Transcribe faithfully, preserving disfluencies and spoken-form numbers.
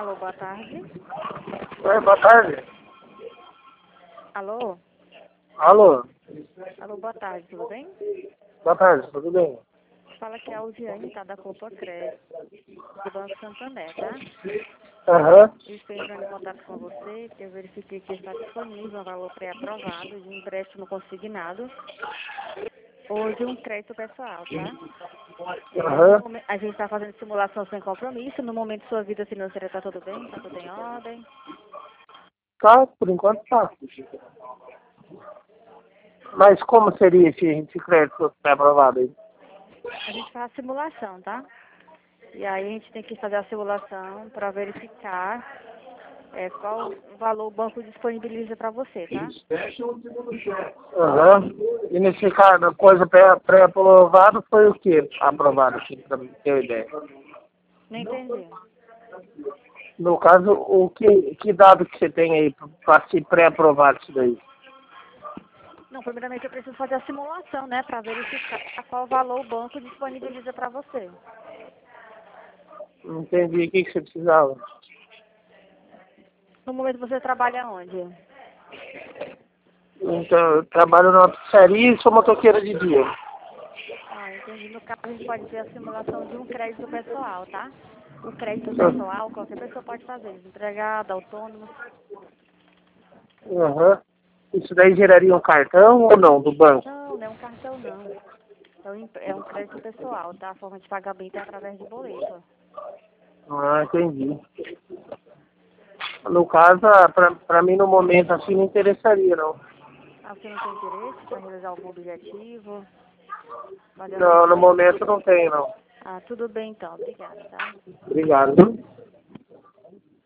Alô, boa tarde. Oi, boa tarde. Alô? Alô? Alô, boa tarde, tudo bem? Boa tarde, tudo bem? Fala que é a Alziane, tá, da Copa Crédito, do Banco Santander, tá? Aham. Eu estou entrando em contato com você, porque eu verifiquei que está disponível um valor pré-aprovado de empréstimo consignado ou de um crédito pessoal, tá? É, Aham. no momen- a gente está fazendo simulação sem compromisso, no momento sua vida financeira está tudo bem? Está tudo em ordem? Tá, por enquanto tá. Mas como seria esse, esse crédito pré-aprovado aí? A gente faz a simulação, tá? E aí a gente tem que fazer a simulação para verificar é, qual valor o banco disponibiliza para você, tá? Aham. E nesse caso, coisa pré- pré-aprovado foi o que aprovado, assim, pra mim ter uma ideia? Não entendi. No caso, o que, que dado que você tem aí para se pré-aprovar isso daí? Não, primeiramente eu preciso fazer a simulação, né, para verificar qual valor o banco disponibiliza para você. Não entendi o que, que você precisava. No momento você trabalha onde? Então, eu trabalho na pizzaria e sou motoqueira de dia. Ah, entendi. No caso a gente pode ver a simulação de um crédito pessoal, tá? O crédito pessoal, qualquer pessoa pode fazer, desempregado, autônomo. Aham. Isso daí geraria um cartão ou não, do banco? Não, não é um cartão não. É um, empre- é um crédito pessoal, tá? A forma de pagamento é através de boleto. Ah, entendi. No caso, ah, pra, pra mim no momento assim não interessaria, não. Ah, você não tem interesse para realizar algum objetivo? Fazer a Não, no simulação? momento não tenho, não. Ah, tudo bem então. Obrigada, tá? Obrigado.